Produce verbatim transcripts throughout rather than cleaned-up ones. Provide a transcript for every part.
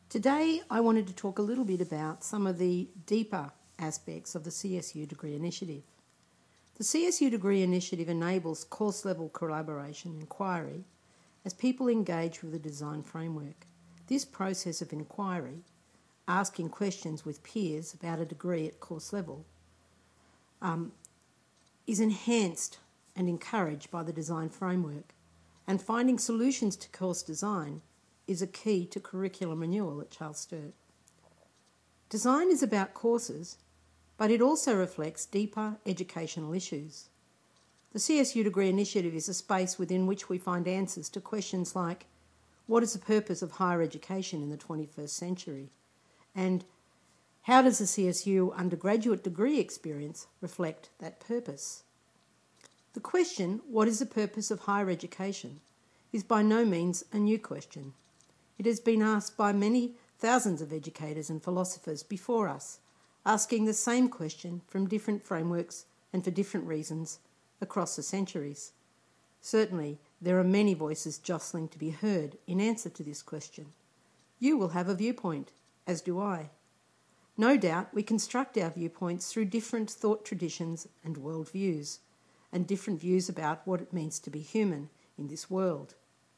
Today I wanted to talk a little bit about some of the deeper aspects of the C S U Degree Initiative. The C S U Degree Initiative enables course-level collaboration and inquiry as people engage with the design framework. This process of inquiry, asking questions with peers about a degree at course level, um, is enhanced and encouraged by the design framework, and finding solutions to course design is a key to curriculum renewal at Charles Sturt. Design is about courses, but it also reflects deeper educational issues. The C S U Degree Initiative is a space within which we find answers to questions like, what is the purpose of higher education in the twenty-first century? And how does the C S U undergraduate degree experience reflect that purpose? The question, what is the purpose of higher education, is by no means a new question. It has been asked by many thousands of educators and philosophers before us, asking the same question from different frameworks and for different reasons across the centuries. Certainly, there are many voices jostling to be heard in answer to this question. You will have a viewpoint, as do I. No doubt we construct our viewpoints through different thought traditions and worldviews, and different views about what it means to be human in this world.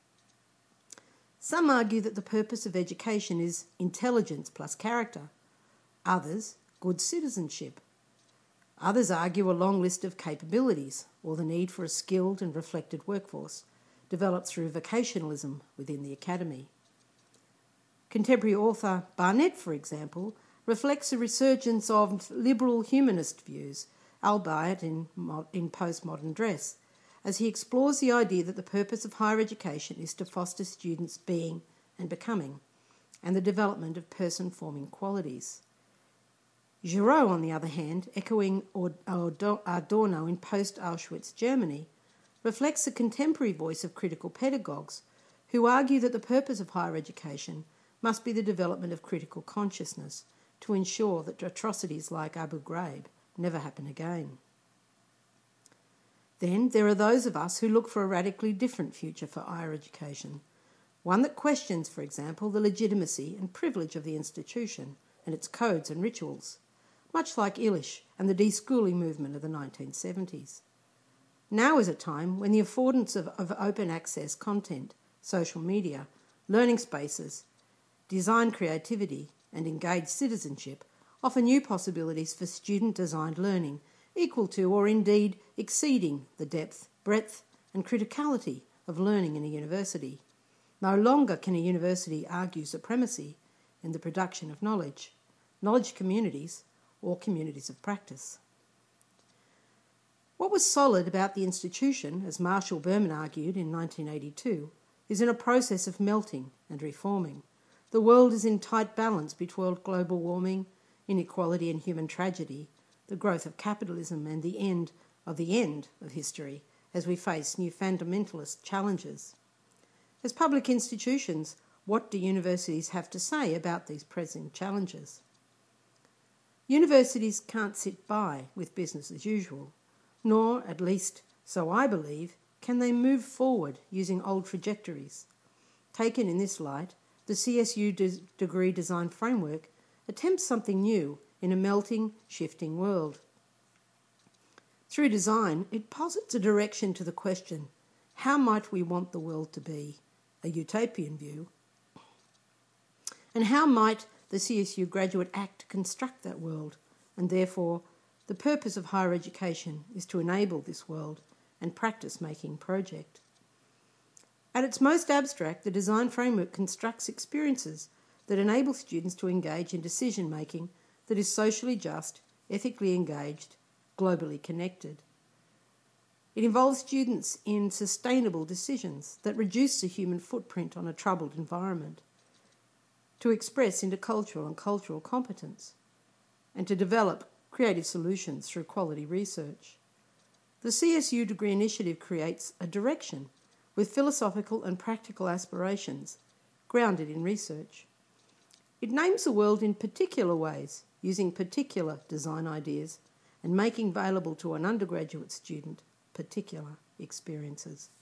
Some argue that the purpose of education is intelligence plus character. Others, good citizenship. Others argue a long list of capabilities, or the need for a skilled and reflected workforce, developed through vocationalism within the academy. Contemporary author Barnett, for example, reflects a resurgence of liberal humanist views, albeit in, in postmodern dress, as he explores the idea that the purpose of higher education is to foster students' being and becoming, and the development of person-forming qualities. Giraud, on the other hand, echoing Adorno in post-Auschwitz Germany, reflects the contemporary voice of critical pedagogues who argue that the purpose of higher education must be the development of critical consciousness to ensure that atrocities like Abu Ghraib never happen again. Then there are those of us who look for a radically different future for higher education, one that questions, for example, the legitimacy and privilege of the institution and its codes and rituals, much like Illich and the deschooling movement of the nineteen seventies. Now is a time when the affordance of, of open access content, social media, learning spaces, design creativity and engaged citizenship offer new possibilities for student-designed learning equal to or indeed exceeding the depth, breadth and criticality of learning in a university. No longer can a university argue supremacy in the production of knowledge, knowledge communities or communities of practice. What was solid about the institution, as Marshall Berman argued in nineteen eighty-two, is in a process of melting and reforming. The world is in tight balance between global warming, inequality and human tragedy, the growth of capitalism and the end of the end of history as we face new fundamentalist challenges. As public institutions, what do universities have to say about these present challenges? Universities can't sit by with business as usual, nor, at least so I believe, can they move forward using old trajectories. Taken in this light, the C S U de- Degree Design Framework attempts something new in a melting, shifting world. Through design, it posits a direction to the question, how might we want the world to be? A utopian view. And how might the C S U Graduate Act construct that world? And therefore, the purpose of higher education is to enable this world and practice-making project. At its most abstract, the design framework constructs experiences that enable students to engage in decision-making that is socially just, ethically engaged, globally connected. It involves students in sustainable decisions that reduce the human footprint on a troubled environment, to express intercultural and cultural competence, and to develop creative solutions through quality research. The C S U Degree Initiative creates a direction with philosophical and practical aspirations grounded in research. It names the world in particular ways, using particular design ideas and making available to an undergraduate student particular experiences.